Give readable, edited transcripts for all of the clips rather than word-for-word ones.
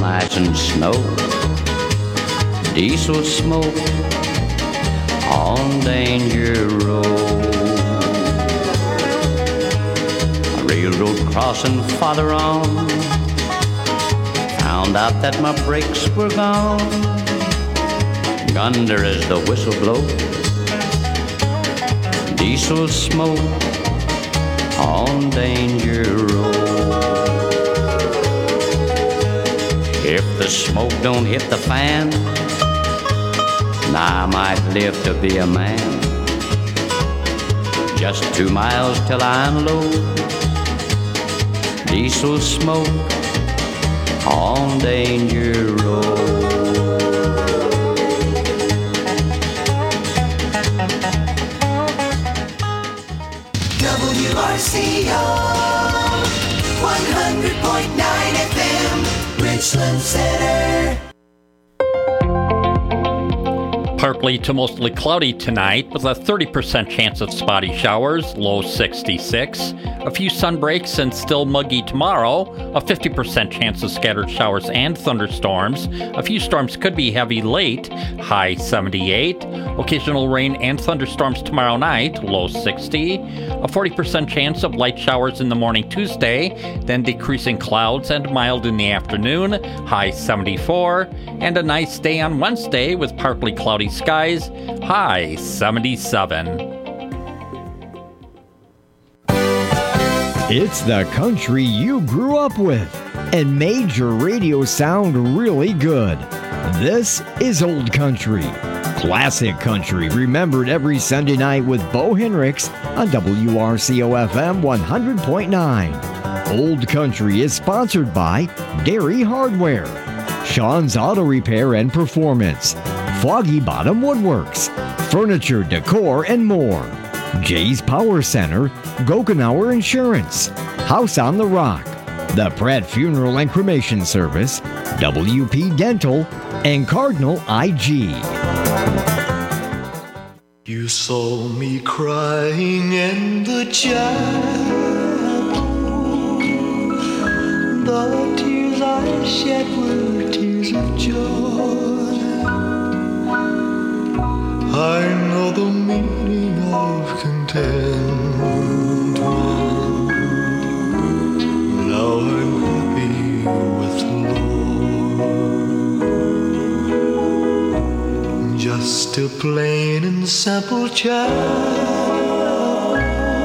on ice and snow. Diesel smoke on Danger Road. A railroad crossing farther on, found out that my brakes were gone. Yonder as the whistle blows, diesel smoke on Danger Road. If the smoke don't hit the fan, I might live to be a man. Just 2 miles till I unload, diesel smoke on Danger Road. WRCO 100.9 FM, Richland Center. Partly to mostly cloudy tonight with a 30% chance of spotty showers, low 66. A few sun breaks and still muggy tomorrow. A 50% chance of scattered showers and thunderstorms. A few storms could be heavy late, high 78. Occasional rain and thunderstorms tomorrow night, low 60. A 40% chance of light showers in the morning Tuesday, then decreasing clouds and mild in the afternoon, high 74. And a nice day on Wednesday with partly cloudy skies, high 77. It's the country you grew up with and made your radio sound really good. This is Old Country. Classic country remembered every Sunday night with Bo Henricks on WRCO FM 100.9. Old Country is sponsored by Dairy Hardware, Sean's Auto Repair and Performance, Foggy Bottom Woodworks, Furniture, Decor, and more. Jay's Power Center, Gokenauer Insurance, House on the Rock, the Pratt Funeral and Cremation Service, WP Dental, and Cardinal IG. You saw me crying in the chapel. The tears I shed were tears of joy. I know the meaning of contentment. Now I'm happy with the Lord. Just a plain and simple child,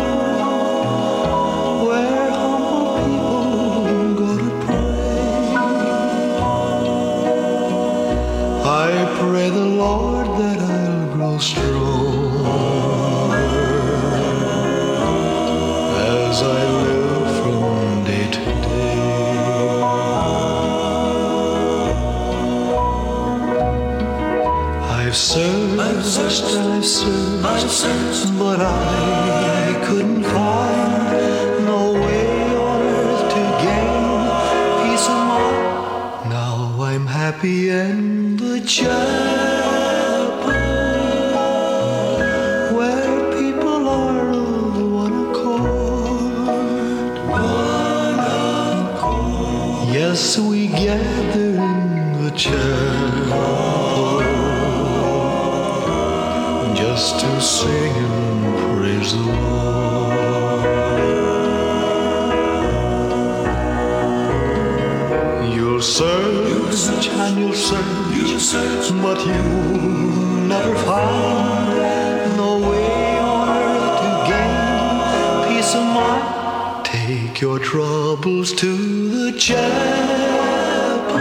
where humble people go to pray. I pray the Lord that I'll grow stronger as I live from day to day. I've searched, but I couldn't find no way on earth to gain peace of mind. Now I'm happy in the chapel, where people are of one accord. Yes, we gather in the chapel just to sing and praise the Lord. You'll search and you'll search, but you'll never find no way on earth to gain peace of mind. Take your troubles to the chapel,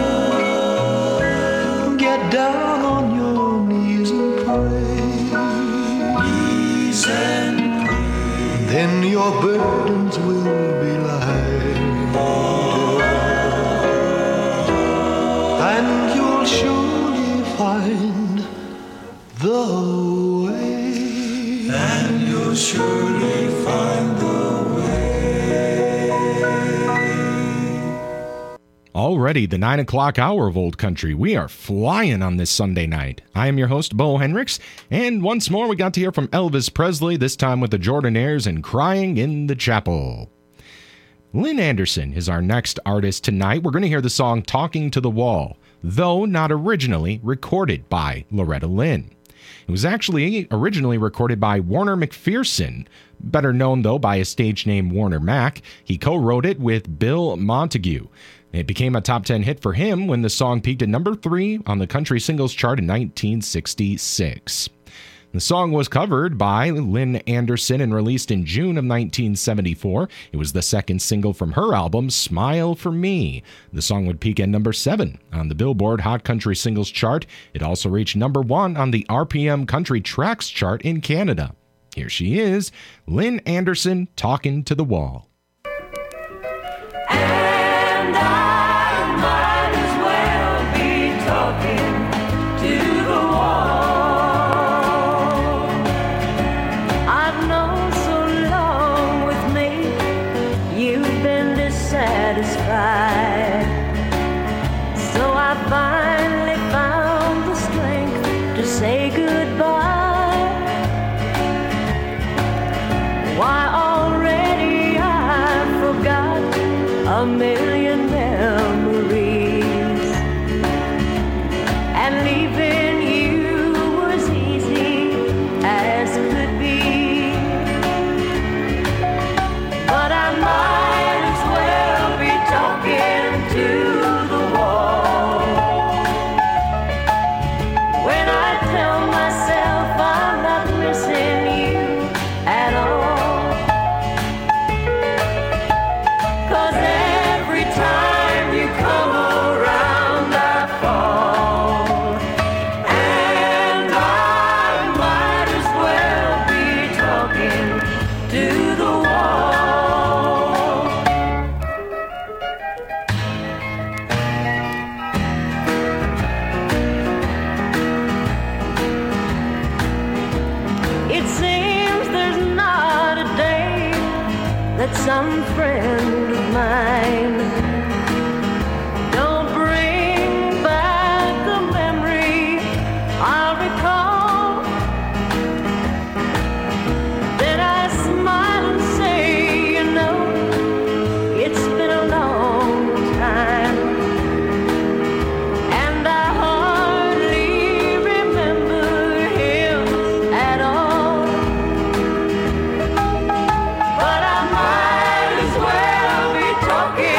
get down on your knees and pray. Then your burdens will be lighter, and you'll surely find the way. And you'll surely find the way. Already the 9 o'clock hour of Old Country. We are flying on this Sunday night. I am your host, Bo Henricks, and once more we got to hear from Elvis Presley, this time with the Jordanaires and Crying in the Chapel. Lynn Anderson is our next artist tonight. We're going to hear the song Talking to the Wall, though not originally recorded by Loretta Lynn. It was actually originally recorded by Warner McPherson, better known though by his stage name Warner Mac. He co-wrote it with Bill Montague. It became a top 10 hit for him when the song peaked at number 3 on the country singles chart in 1966. The song was covered by Lynn Anderson and released in June of 1974. It was the second single from her album, Smile for Me. The song would peak at number 7 on the Billboard Hot Country Singles chart. It also reached number 1 on the RPM Country Tracks chart in Canada. Here she is, Lynn Anderson, Talking to the Wall. And I might as well be talking to the wall. I've known so long with me, you've been dissatisfied. So I finally found the strength to say goodbye. Why already I forgot a million memories, and leaving you was easy as could be. But I might as well be talking to the wall when I tell myself I'm not missing you at all. 'Cause every time you come around I fall, and I might as well be talking to the wall. It seems there's not a day that some friend of mine don't bring back a memory I'll recall. Then I smile and say, you know, it's been a long time, and I hardly remember him at all. But I might as well be talking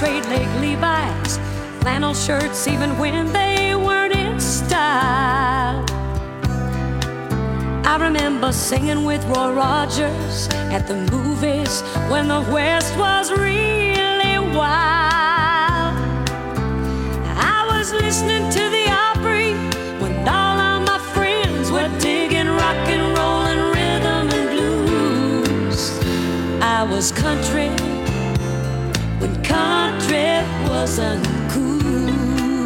straight leg Levi's, flannel shirts even when they weren't in style. I remember singing with Roy Rogers at the movies when the West was really wild. I was listening to the Opry when all of my friends were digging rock and roll and rhythm and blues. I was country when country wasn't cool.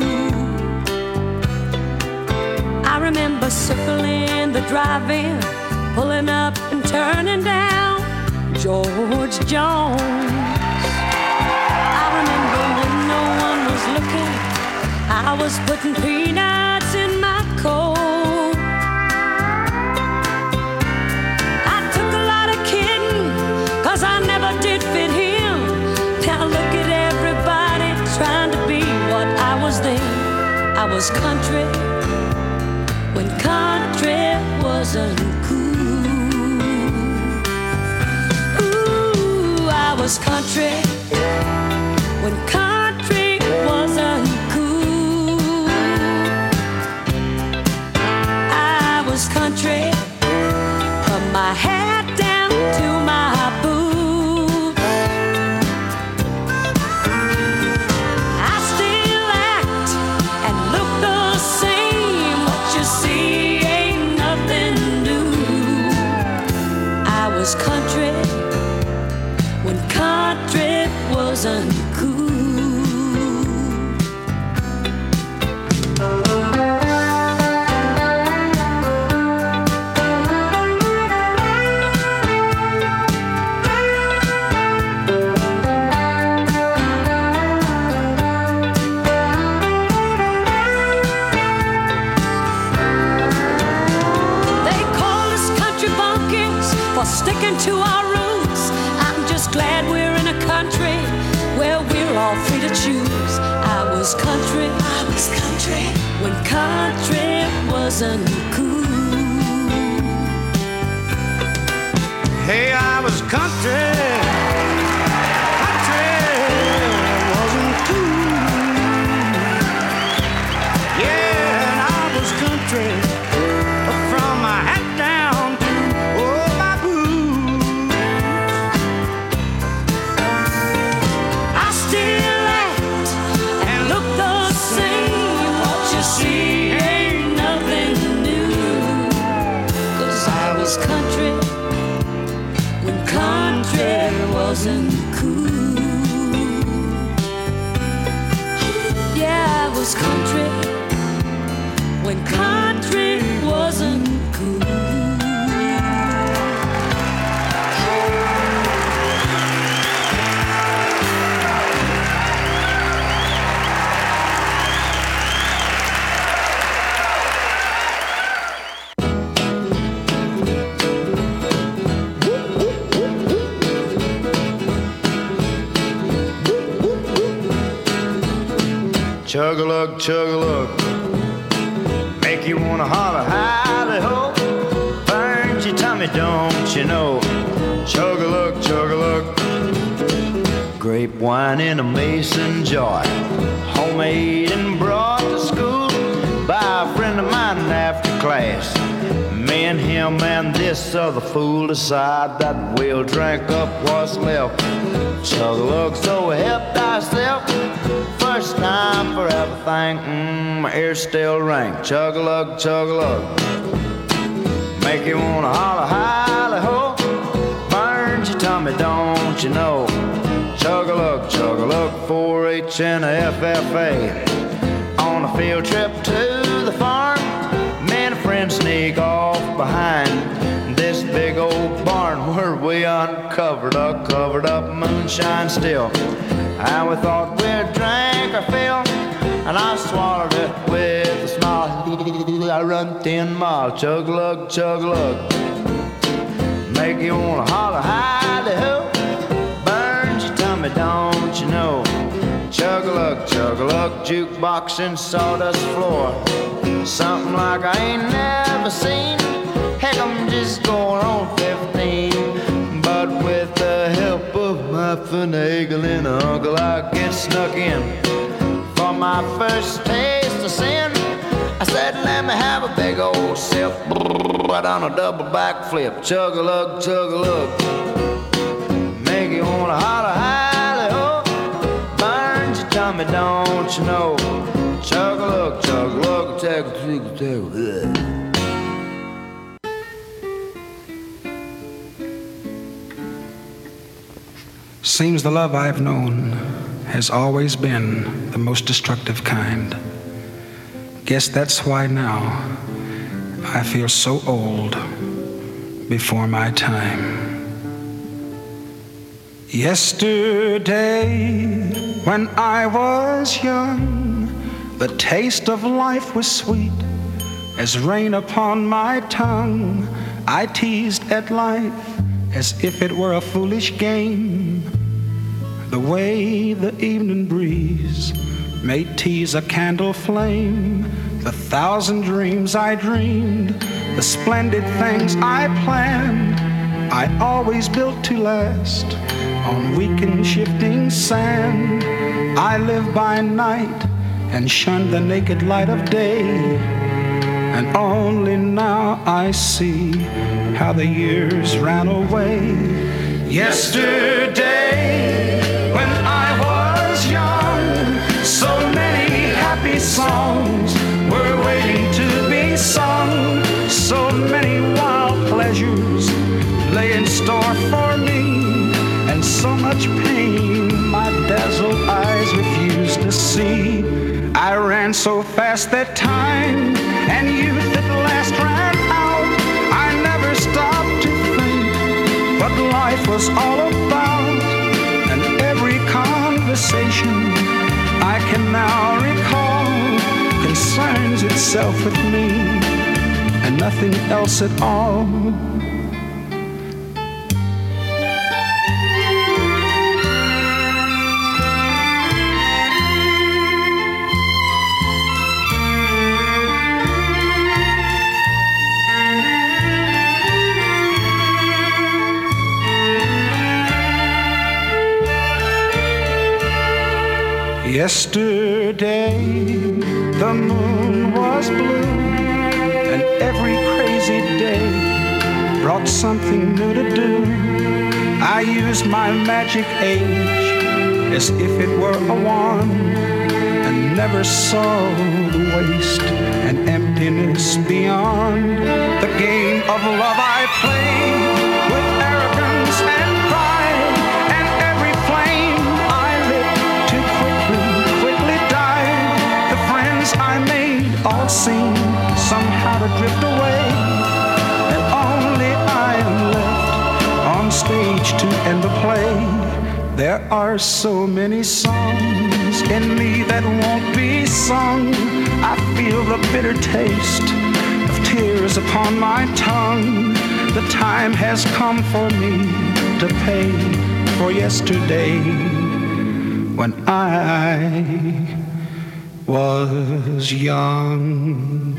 I remember circling the drive-in, pulling up and turning down George Jones. I remember when no one was looking, I was putting peanuts in my coat. I took a lot of kidding, 'cause I never did fit him. Now look at everybody trying to be what I was then. I was country when country wasn't cool. Ooh, I was country when country wasn't cool. I was country from my head down to my boots. I still act and look the same. What you see ain't nothing new. I was country when country wasn't cool. They call us country bumpkins for sticking to our roots. I'm just glad we're in a country where we're all free to choose. I was country when country wasn't cool. Hey, I was country wasn't cool. Yeah, and I was country from my hat down to my boots. I still act and look the same. What you see ain't nothing new. 'Cause I was country when country wasn't cool. Yeah, I was country when country wasn't cool. Chug-a-lug, chug-a-lug, make you wanna holler, hally-ho. Burns your tummy, don't you know? Chug-a-lug, chug-a-lug, grape wine in a mason jar, homemade and brought to school by a friend of mine after class. Me and him and this other fool decide that we'll drink up what's left. Chug-a-lug, so help thyself. First time for everything, my ears still ring. Chug-a-lug, chug-a-lug, make you wanna holler, hally-ho. Burns your tummy, don't you know? Chug-a-lug, chug-a-lug, 4-H and a FFA. On a field trip to the farm, me and a friend sneak off behind this big old barn where we uncovered a covered up moonshine still. And we thought we'd drink our fill, and I swallowed it with a smile. I run 10 miles, chug-a-lug, chug-a-lug, make you wanna holler, hally-ho. Burns your tummy, don't you know? Chug-a-lug, chug-a-lug, jukebox and sawdust floor. Something like I ain't never seen. Heck, I'm just going on 15. But with the help of my finagling uncle, I get snuck in for my first taste of sin. I said, let me have a big old sip, right on a double backflip. Chug-a-lug, chug-a-lug, make you wanna holler, hally-ho. Burns your tummy, don't you know? Chug-a-lug, chug-a-lug, chug-a-lug. Seems the love I've known has always been the most destructive kind. Guess that's why now I feel so old before my time. Yesterday, when I was young, the taste of life was sweet as rain upon my tongue. I teased at life as if it were a foolish game. The way the evening breeze may tease a candle flame, the thousand dreams I dreamed, the splendid things I planned, I always built to last on weak and shifting sand. I live by night and shun the naked light of day, and only now I see how the years ran away. Yesterday, when I was young, so many happy songs were waiting to be sung. So many wild pleasures lay in store for me, and so much pain my dazzled eyes refused to see. I ran so fast that time and youth at last ran out. I never stopped to think what life was all about, and every conversation I can now recall concerns itself with me and nothing else at all. Yesterday, the moon was blue, and every crazy day brought something new to do. I used my magic age as if it were a wand, and never saw the waste and emptiness beyond. The game of love I played with arrogance and pride, and every flame I lit too quickly died. The friends I made all seemed somehow to drift away, and only I am left on stage to end the play. There are so many songs in me that won't be sung. I feel the bitter taste of tears upon my tongue. The time has come for me to pay for yesterday, when I was young.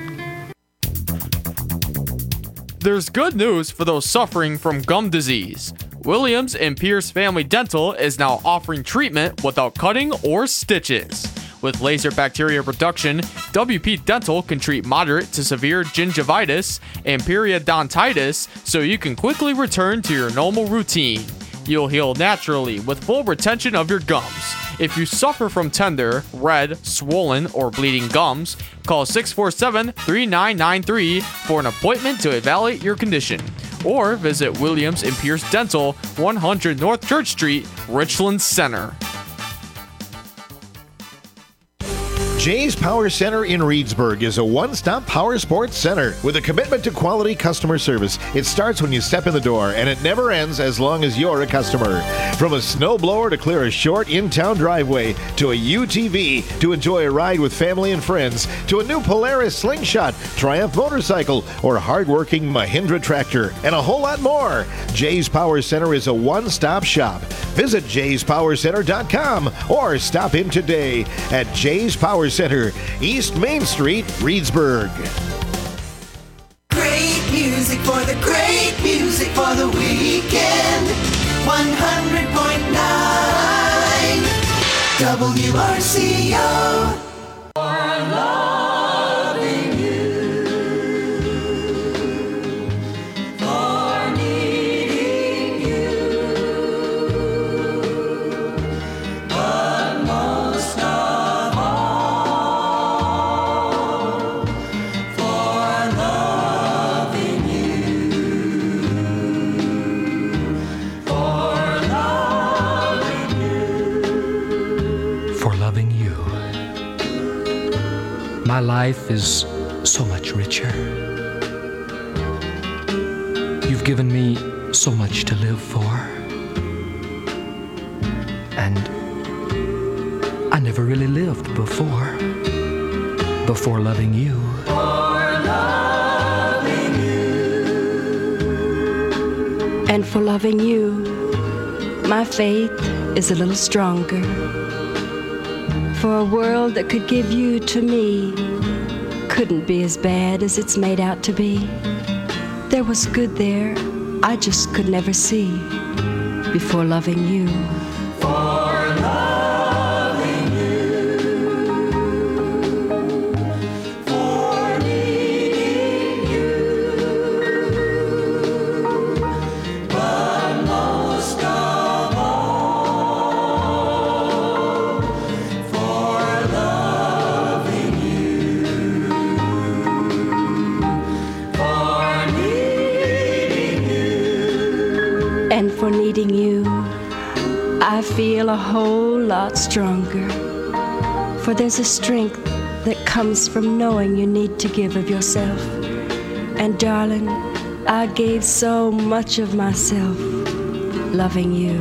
There's good news for those suffering from gum disease. Williams and Pierce Family Dental is now offering treatment without cutting or stitches. With laser bacteria reduction, WP Dental can treat moderate to severe gingivitis and periodontitis so you can quickly return to your normal routine. You'll heal naturally with full retention of your gums. If you suffer from tender, red, swollen, or bleeding gums, call 647-3993 for an appointment to evaluate your condition. Or visit Williams and Pierce Dental, 100 North Church Street, Richland Center. Jay's Power Center in Reedsburg is a one-stop power sports center with a commitment to quality customer service. It starts when you step in the door, and it never ends as long as you're a customer. From a snowblower to clear a short in-town driveway, to a UTV to enjoy a ride with family and friends, to a new Polaris Slingshot, Triumph motorcycle, or hard-working Mahindra tractor, and a whole lot more. Jay's Power Center is a one-stop shop. Visit jayspowercenter.com or stop in today at Jay's Power Center, East Main Street, Reedsburg. Great music for the weekend. 100.9 WRCO. My life is so much richer. You've given me so much to live for. And I never really lived before loving you. And for loving you, my faith is a little stronger. For a world that could give you to me couldn't be as bad as it's made out to be. There was good there I just could never see before loving you. And for needing you, I feel a whole lot stronger. For there's a strength that comes from knowing you need to give of yourself. And darling, I gave so much of myself loving you.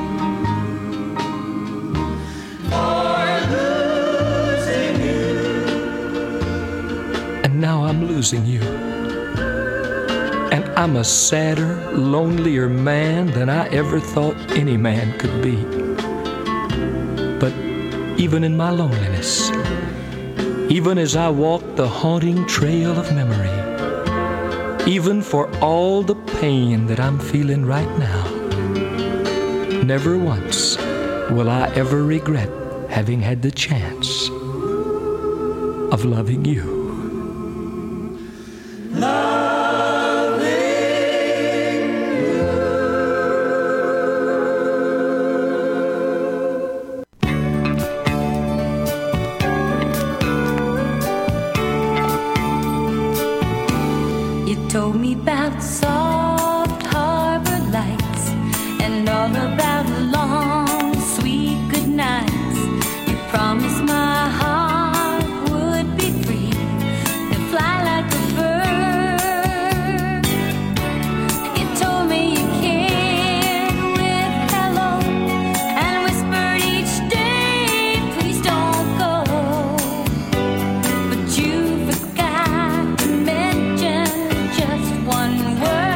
And now I'm losing you. And I'm a sadder, lonelier man than I ever thought any man could be. But even in my loneliness, even as I walk the haunting trail of memory, even for all the pain that I'm feeling right now, never once will I ever regret having had the chance of loving you. Told me about soft harbor lights and all about long, sweet good nights. You promised my heart would be free to fly like a bird. You told me you cared with hello and whispered each day, please don't go. But you forgot to mention just one word.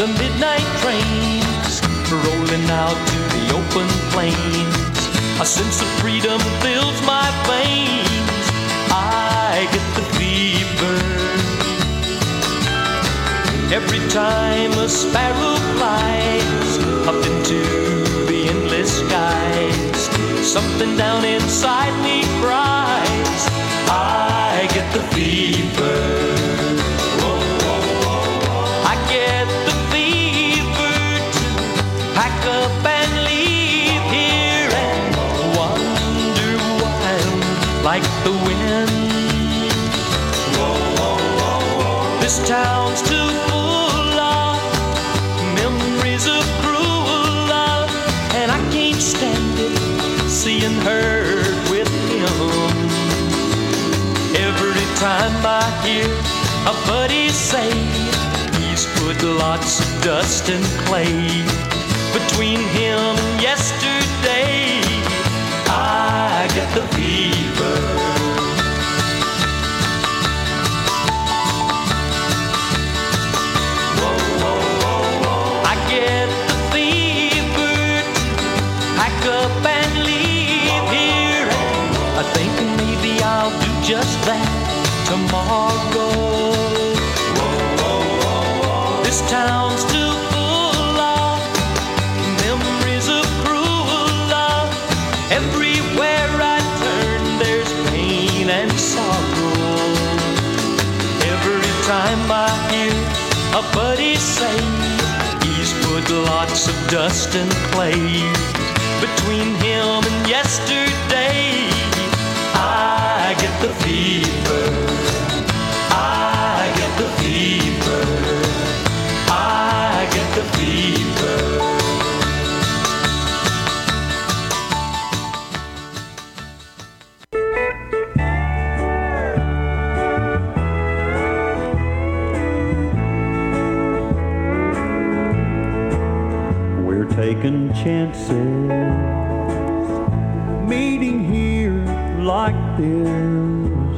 the midnight trains rolling out to the open plains. A sense of freedom fills my veins. I get the fever every time a sparrow flies up into the endless skies. Something down inside me cries, I get the fever. I get the fever to pack up and leave here and wander wild like the wind. This town's too full of memories of cruel love, and I can't stand it seeing her with him. Every time I hear a buddy say he's put lots of dust and clay between him and yesterday, I get the fever. I get the fever to pack up and leave here, and I think maybe I'll do just that tomorrow. This town's too full of memories of cruel love. Everywhere I turn there's pain and sorrow. Every time I hear a buddy say he's put lots of dust and clay between him and yesterday, I get the fever. I get the fever. I get the fever. We're taking chances, meeting here like this.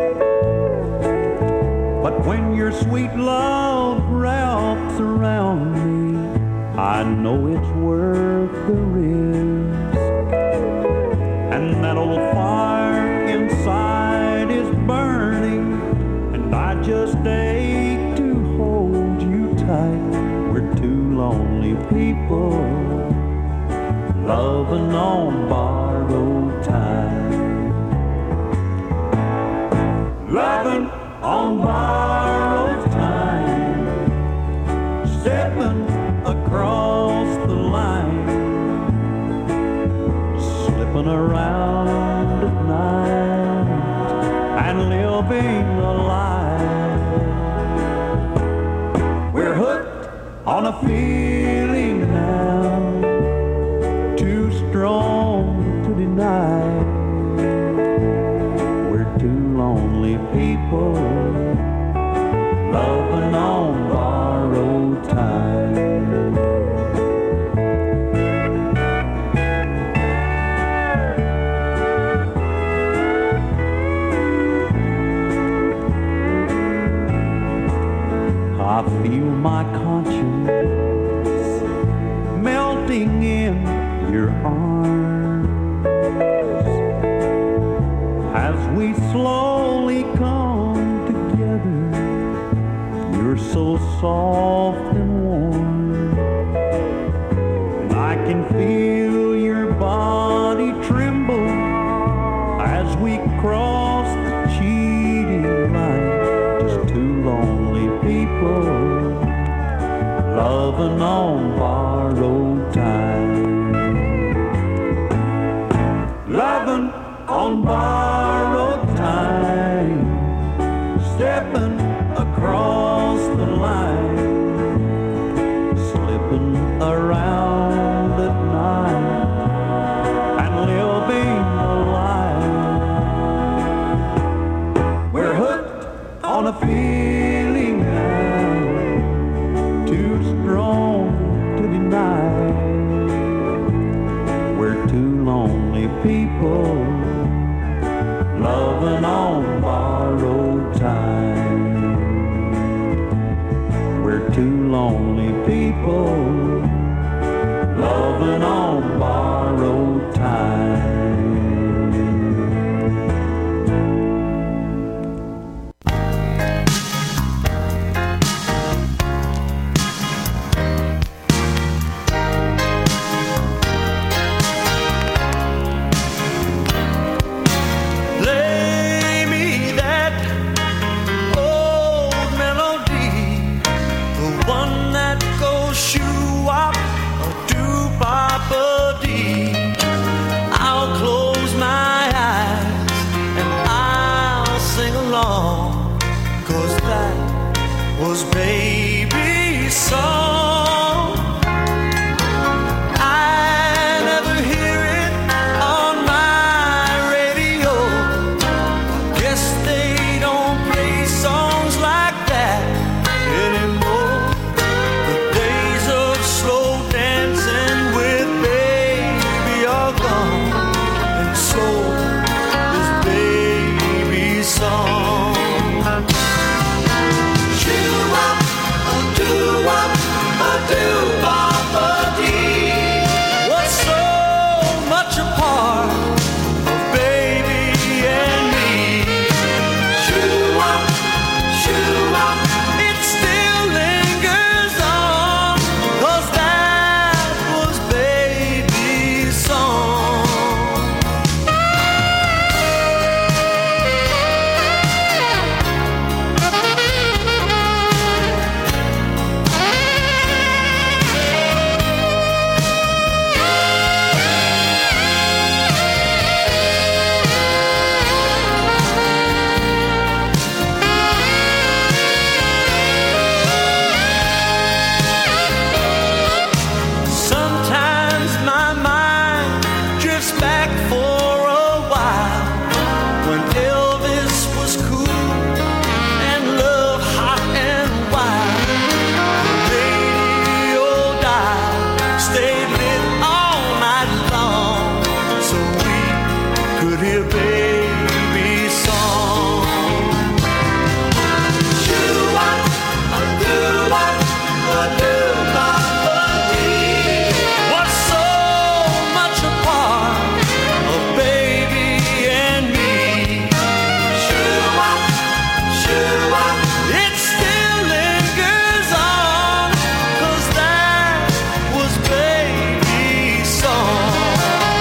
But when your sweet love wraps around me, I know it's worth the risk. And that old fire inside is burning, and I just ache to hold you tight. We're two lonely people loving on borrowed time. Loving on borrowed time, stepping across the line, slipping around at night and living a lie. We're hooked on a feeling now, too strong to deny. We're two lonely people loving on borrowed time. I feel my conscience melting in your arms as we slowly come together. You're so soft and warm, and I can feel your body tremble as we cross the cheating line. Just two lonely people loving on borrowed time. Loving on borrowed time, stepping across the line, slipping around at night and living a lie. We're hooked on a feeling now, too strong to deny. was baby's song. I never hear it on my radio. Guess they don't play songs like that anymore. The days of slow dancing with baby are gone, and so is baby's song. Shoo-wop, a doo-wop, a doo-bop-a-dee. What's so much a part of baby and me? Shoo-wop, shoo-wop, it still lingers on, 'cause that was baby's song. Sometimes my mind drifts back for a while, when Elvis was cool and love hot and wild. The radio dial stayed lit all night long, so we could hear baby's song. Shoo-wop, a doo-wop, a doo-bop-a-dee. What's so much a part of baby and me? Shoo-wop, shoo-wop, it still lingers on, 'cause that was baby's song.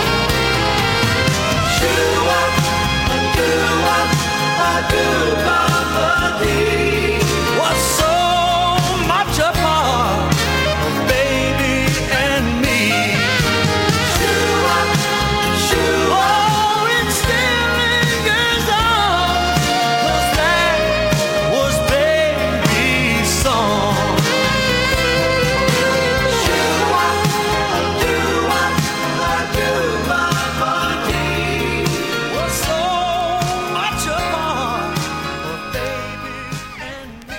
Shoo-wop, a doo-wop, a doo-bop-a-dee. What's so much a part of baby and me? Shoo-wop, shoo-wop, oh, it still lingers on, 'cause that was baby's song. Shoo-wop, a doo-wop, a doo-bop-a-dee. What's so much a part of baby and me?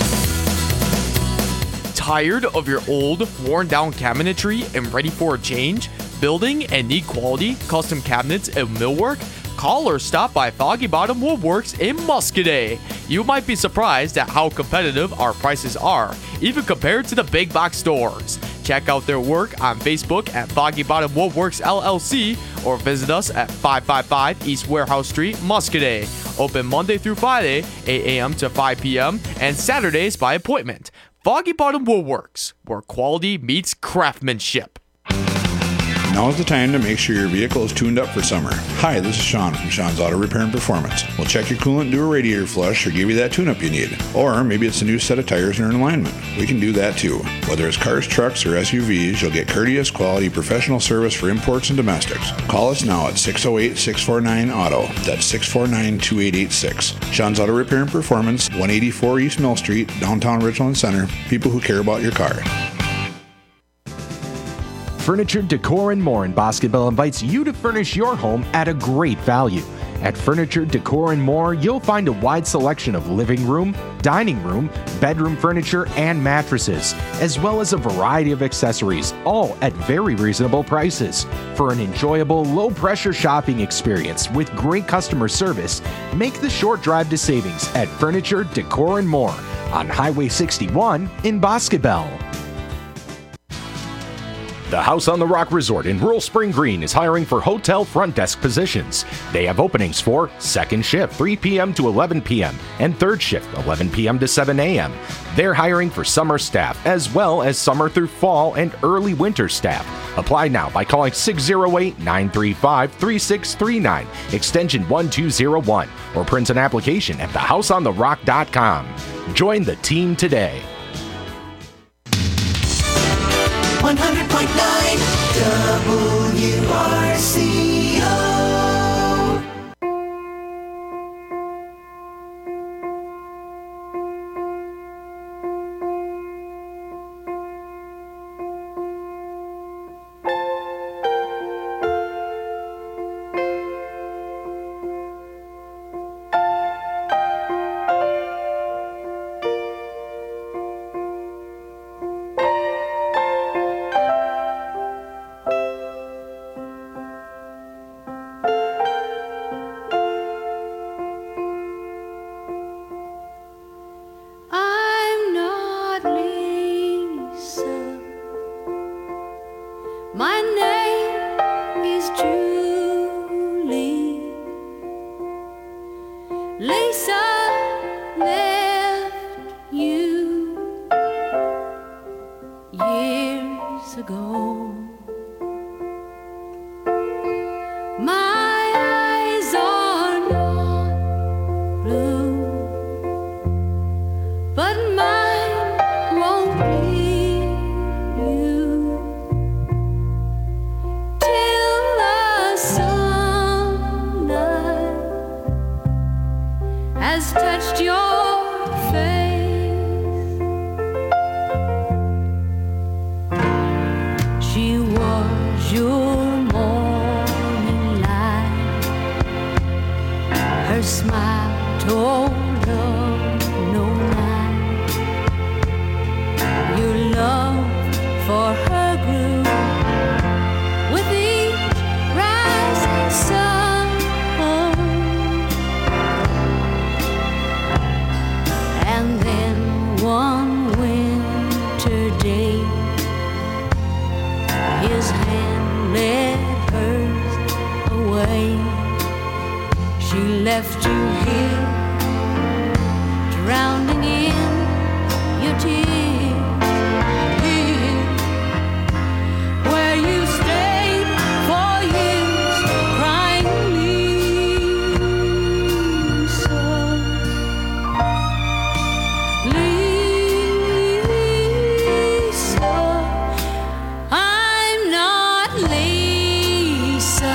Tired of your old, worn-down cabinetry and ready for a change? Building and need quality custom cabinets and millwork? Call or stop by Foggy Bottom Woodworks in Muscadet. You might be surprised at how competitive our prices are, even compared to the big box stores. Check out their work on Facebook at Foggy Bottom Woodworks LLC, or visit us at 555 East Warehouse Street, Muscadet. Open Monday through Friday, 8 a.m. to 5 p.m., and Saturdays by appointment. Foggy Bottom Woodworks, where quality meets craftsmanship. Now's the time to make sure your vehicle is tuned up for summer. Hi, this is Sean from Sean's Auto Repair and Performance. We'll check your coolant, do a radiator flush, or give you that tune-up you need. Or maybe it's a new set of tires or an alignment. We can do that too. Whether it's cars, trucks, or SUVs, you'll get courteous, quality, professional service for imports and domestics. Call us now at 608-649-AUTO. That's 649-2886. Sean's Auto Repair and Performance, 184 East Mill Street, downtown Richland Center. People who care about your car. Furniture, Decor, and More in Bosqueville invites you to furnish your home at a great value. At Furniture, Decor, and More, you'll find a wide selection of living room, dining room, bedroom furniture, and mattresses, as well as a variety of accessories, all at very reasonable prices. For an enjoyable, low-pressure shopping experience with great customer service, make the short drive to savings at Furniture, Decor, and More on Highway 61 in Bosqueville. The House on the Rock Resort in Rural Spring Green is hiring for hotel front desk positions. They have openings for second shift, 3 p.m. to 11 p.m., and third shift, 11 p.m. to 7 a.m. They're hiring for summer staff, as well as summer through fall and early winter staff. Apply now by calling 608-935-3639, extension 1201, or print an application at thehouseontherock.com. Join the team today. 100.9 WRCO. My name is Julie. Lisa left you years ago. My eyes are not blue, but mine won't leave you till the sunlight has touched your face. She was your morning light. Her smile told of no night. Your love for her grew with each rising sun. And then one winter day, his hand led hers away. She left you here, drowning in your tears, here, where you stayed for years, crying, Lisa, Lisa. I'm not Lisa.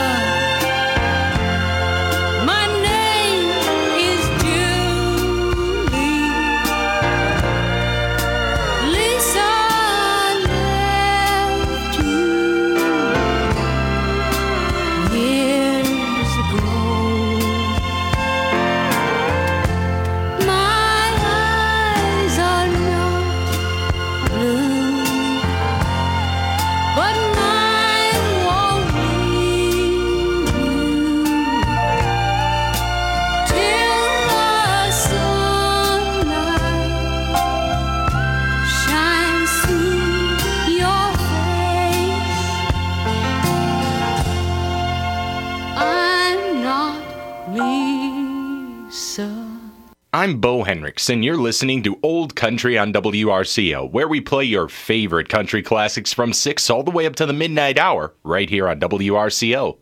My name is Julie. Lisa left you years ago. My eyes are not blue, but mine won't leave you till the sunlight shines through your face. I'm not Lisa. I'm Bo Henricks, and you're listening to Old Country on WRCO, where we play your favorite country classics from 6 all the way up to the midnight hour, right here on WRCO.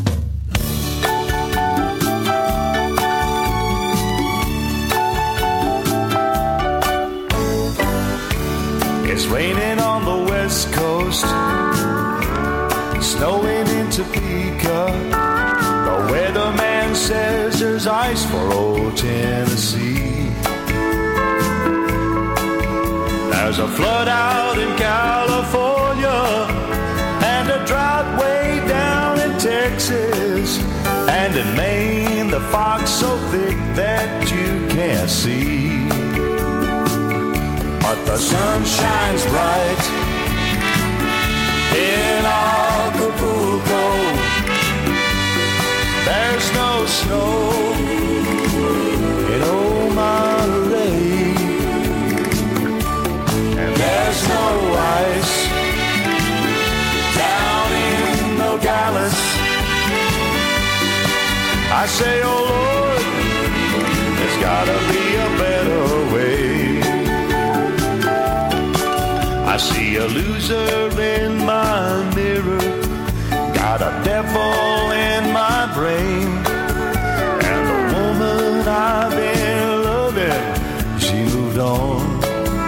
It's raining on the west coast, snowing in Topeka. The weatherman says there's ice for old Tennessee. There's a flood out in California and a drought way down in Texas. And in Maine, the fog's so thick that you can't see. But the sun shines bright in Acapulco. There's no snow in old Monterey, and there's no ice down in Nogales. I say, oh Lord, there's gotta be a better way. I see a loser in my mirror, got a devil in my brain, and the woman I've been loving, she moved on.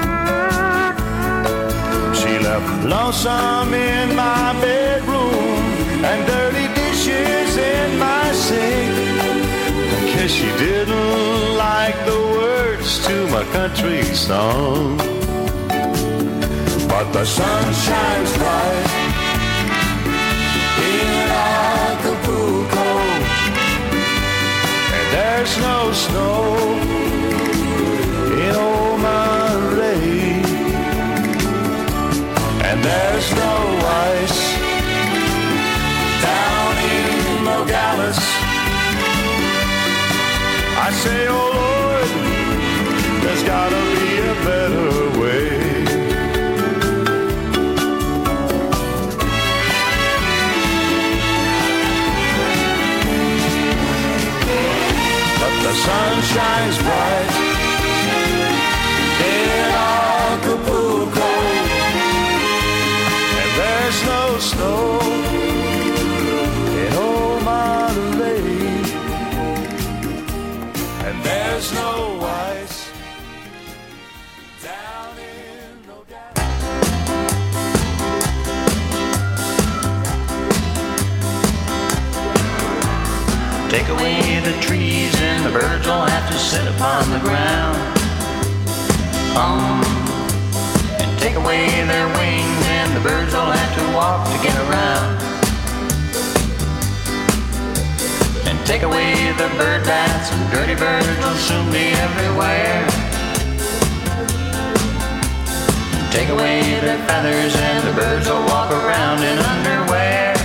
She left lonesome in my bedroom and dirty dishes in my sink. I guess she didn't like the words to my country song. But the sun shines bright in Acapulco, and there's no snow in old Monterey, and there's no ice down in Nogales. I say, oh Lord, there's gotta be a better way. snow in old Monterey, and there's no ice down in Odessa. Take away the trees and the birds will have to sit upon the ground. And take away their wings and the birds will have to walk to get around. And take away the bird baths and dirty birds will soon be everywhere. And take away their feathers and the birds will walk around in underwear.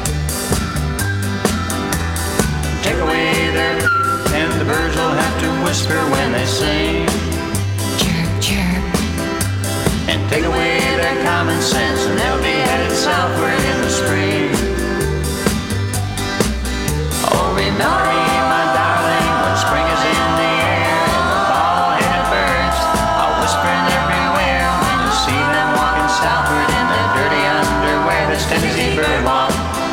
Take away their and the birds will have to whisper when they sing. Chirp, chirp. And take away their common sense and they'll be headed southward in the spring. Oh, remember me, my darling, when spring is in the air and the bald-headed birds are whispering everywhere when you see them walking southward in their dirty underwear. That's Tennessee bird walk.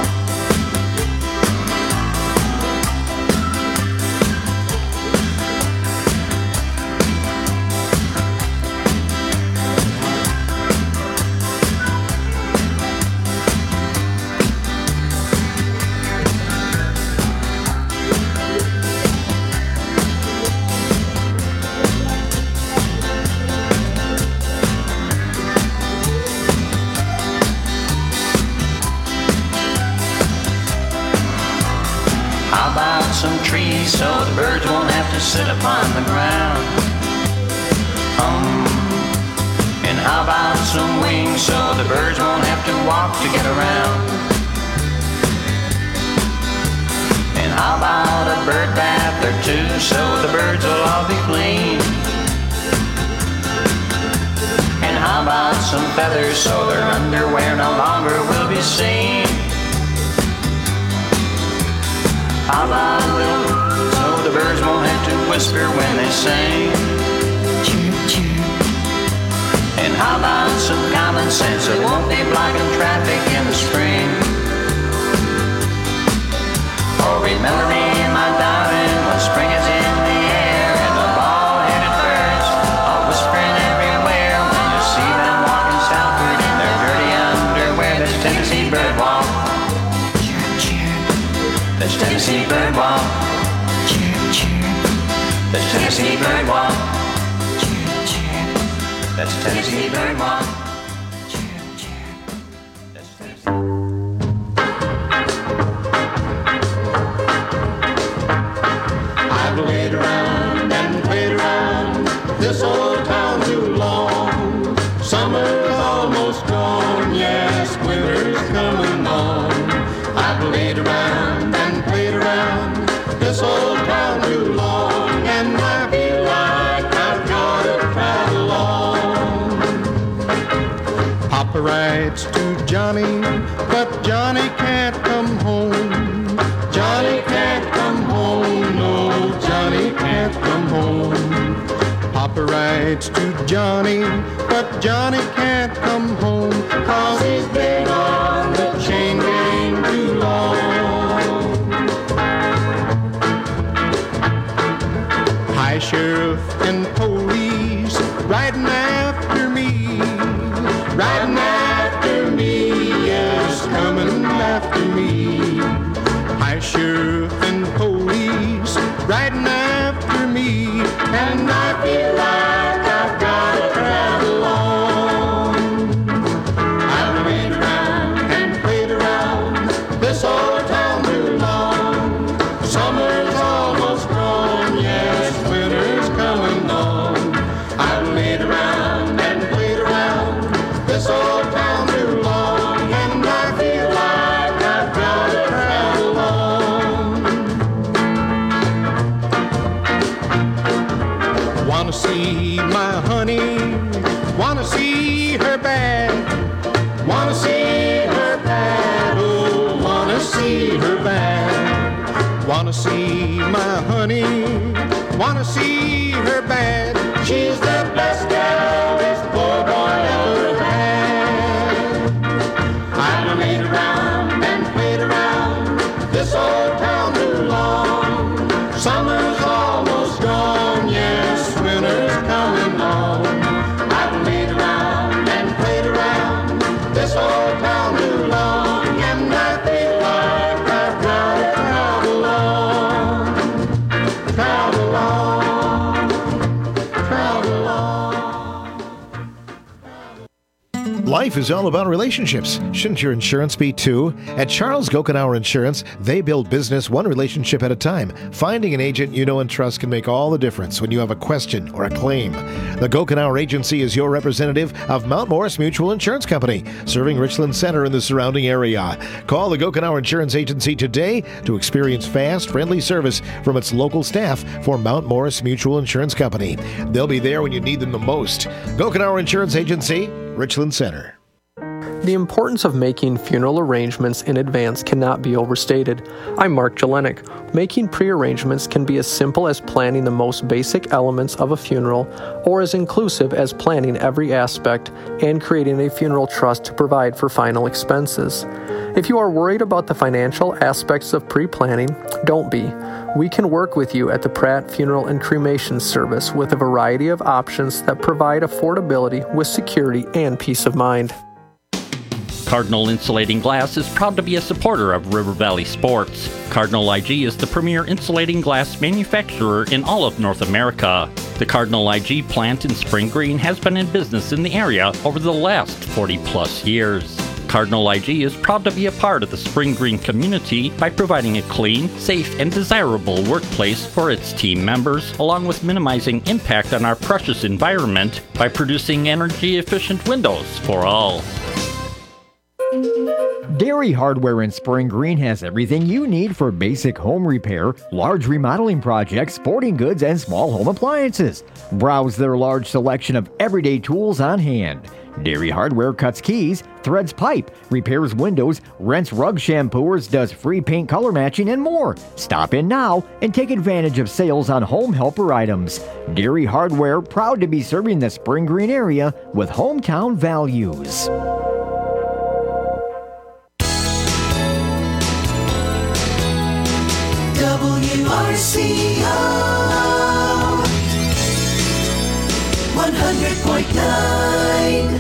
Some trees so the birds won't have to sit upon the ground. And how about some wings so the birds won't have to walk to get around? And how about a bird bath or two so the birds will all be clean? And how about some feathers so their underwear no longer will be seen? How about a little so the birds won't have to whisper when they sing? Chirp, chirp. And how about some common sense that won't be blocking traffic in the spring? Oh, remember me, my darling, when spring is in the air and the bald-headed birds are whispering everywhere when you see them walking southward in their dirty underwear. That's Tennessee bird walk. That's Tennessee bird walk. Chirp, chirp. That's Tennessee bird walk. Chirp, chirp. That's Tennessee bird walk. Chirp, chirp. That's Tennessee. I've laid around and played around this old town too long. Summer's almost gone, yes, winter's coming on. I've laid around and played around this old town too long, and I feel like I've got to travel on. Papa writes to Johnny, but Johnny can't come home. Johnny can't come home, no, Johnny can't come home. Papa writes to Johnny, but Johnny can't come home, 'cause he's been on the chain gang too long. High sheriff and police riding after me, riding after me, yes, coming after me. High sheriff and police riding after me, and I feel like I've got to travel on. I've laid around and played around this old town too long. Summer's almost gone, yes, winter's coming on. I've laid around and played around this old town too long, and I feel like I've got to travel on. Wanna see my honey, wanna see her bad, wanna see her bad, oh, wanna see her bad. Wanna see my honey, wanna see her bad. She's the best gal this poor boy ever had. I've laid Life is all about relationships. Shouldn't your insurance be too? At Charles Gokenauer Insurance, they build business one relationship at a time. Finding an agent you know and trust can make all the difference when you have a question or a claim. The Gokenauer Agency is your representative of Mount Morris Mutual Insurance Company, serving Richland Center and the surrounding area. Call the Gokenauer Insurance Agency today to experience fast, friendly service from its local staff for Mount Morris Mutual Insurance Company. They'll be there when you need them the most. Gokenauer Insurance Agency, Richland Center. The importance of making funeral arrangements in advance cannot be overstated. I'm Mark Jelenik. Making pre-arrangements can be as simple as planning the most basic elements of a funeral, or as inclusive as planning every aspect and creating a funeral trust to provide for final expenses. If you are worried about the financial aspects of pre-planning, don't be. We can work with you at the Pratt Funeral and Cremation Service with a variety of options that provide affordability with security and peace of mind. Cardinal Insulating Glass is proud to be a supporter of River Valley Sports. Cardinal IG is the premier insulating glass manufacturer in all of North America. The Cardinal IG plant in Spring Green has been in business in the area over the last 40-plus years. Cardinal IG is proud to be a part of the Spring Green community by providing a clean, safe, and desirable workplace for its team members, along with minimizing impact on our precious environment by producing energy-efficient windows for all. Dairy Hardware in Spring Green has everything you need for basic home repair, large remodeling projects, sporting goods, and small home appliances. Browse their large selection of everyday tools on hand. Dairy Hardware cuts keys, threads pipe, repairs windows, rents rug shampooers, does free paint color matching, and more. Stop in now and take advantage of sales on home helper items. Dairy Hardware, proud to be serving the Spring Green area with hometown values. WRCO 100.9.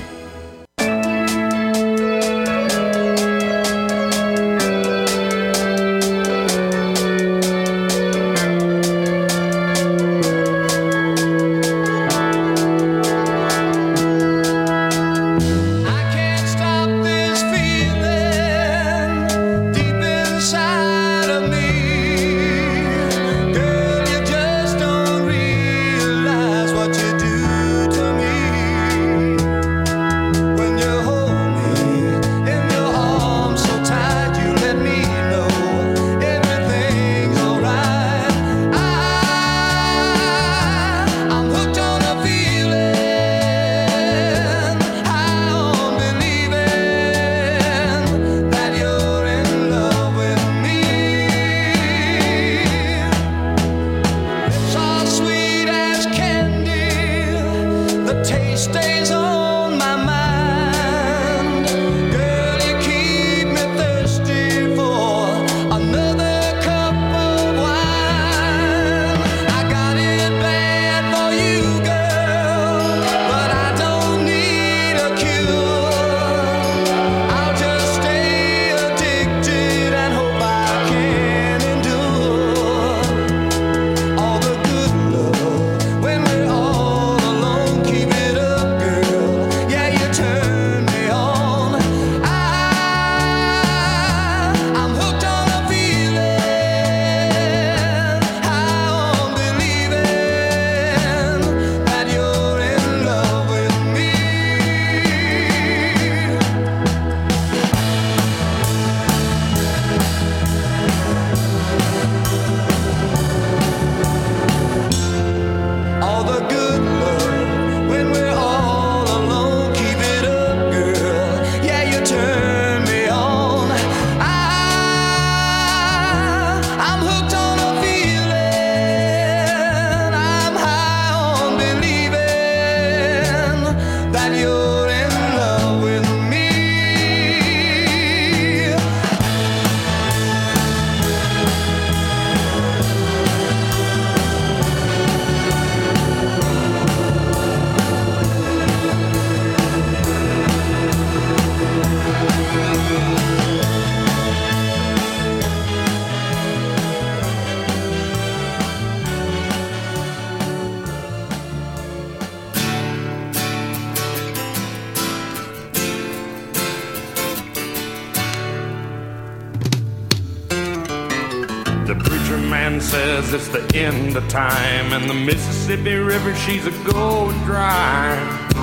country man says it's the end of time, and the Mississippi River, she's a going dry.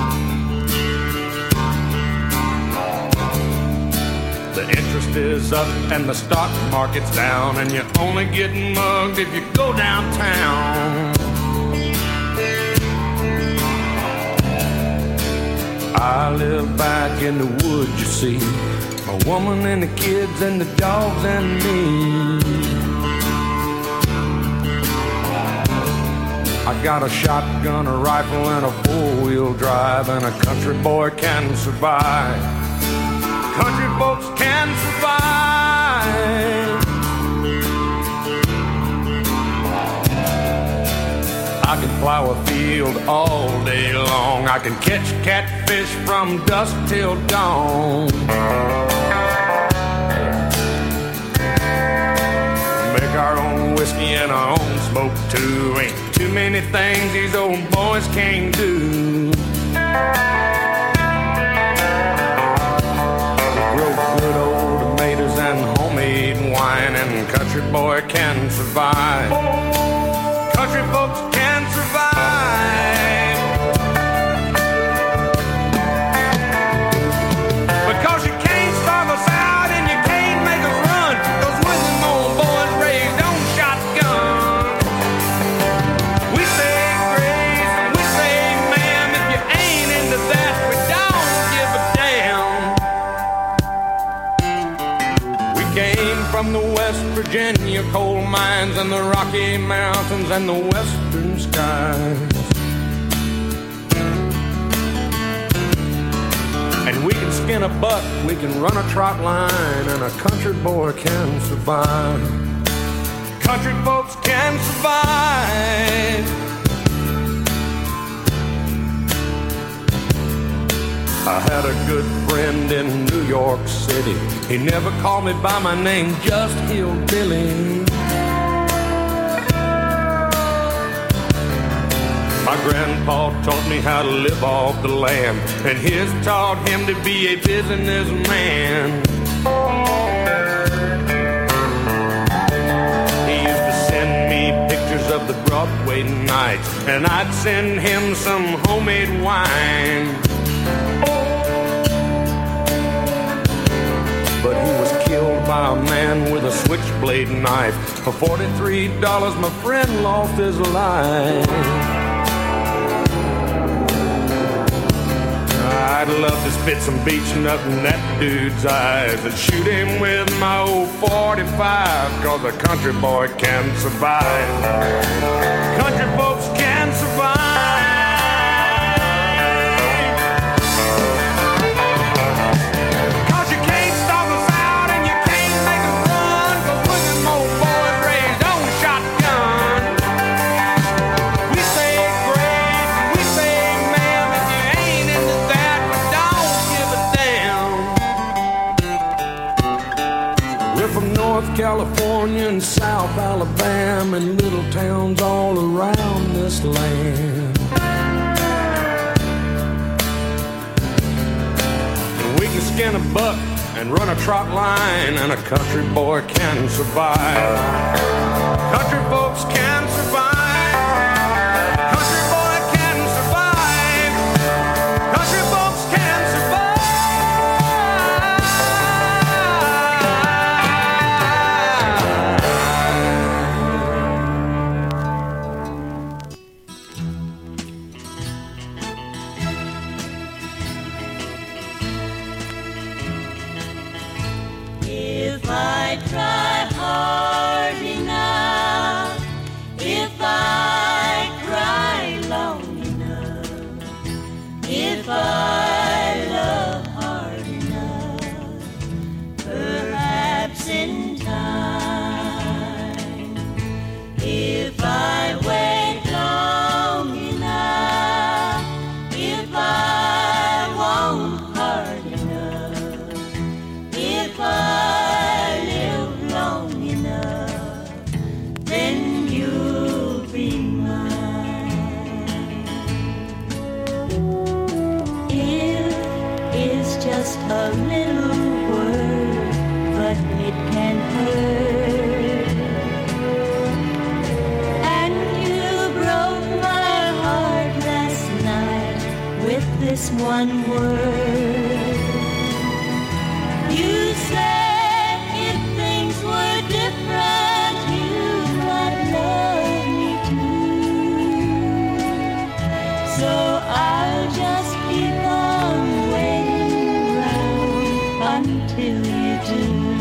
The interest is up and the stock market's down, and you're only getting mugged if you go downtown. I live back in the woods, you see, a woman and the kids and the dogs and me. I got a shotgun, a rifle, and a four-wheel drive, and a country boy can survive. Country folks can survive. I can plow a field all day long. I can catch catfish from dusk till dawn. Make our own whiskey and our own smoke too. Ain't too many things these old boys can't do. We grow good old tomatoes and homemade wine, and country boy can survive. Country folks can survive. Because you can't starve us out and you can't make a run. Those William old boys raised on shotgun. We say grace and we say ma'am. If you ain't into that, we don't give a damn. We came from the West Virginia coal mines and the Rocky Mountains and the western skies. And we can skin a buck, we can run a trot line, and a country boy can survive. Country folks can survive. I had a good friend in New York City. He never called me by my name, just Hillbilly. My grandpa taught me how to live off the land, and his taught him to be a businessman. He used to send me pictures of the Broadway nights, and I'd send him some homemade wine. But he was killed by a man with a switchblade knife. For $43, my friend lost his life. I'd love to spit some beach nut in that dude's eyes and shoot him with my old 45, 'cause a country boy can survive. Country folks can survive. California and South Alabama and little towns all around this land. And we can skin a buck and run a trot line, and a country boy can survive. Country folks can survive. Country boy can survive. Country folks can survive. If I try hard enough, if I cry long enough, if I love hard enough, perhaps in time, if I wait long enough, if I won't hard enough, if I live long You said if things were different, you might love me too. So I'll just keep on waiting around until you do.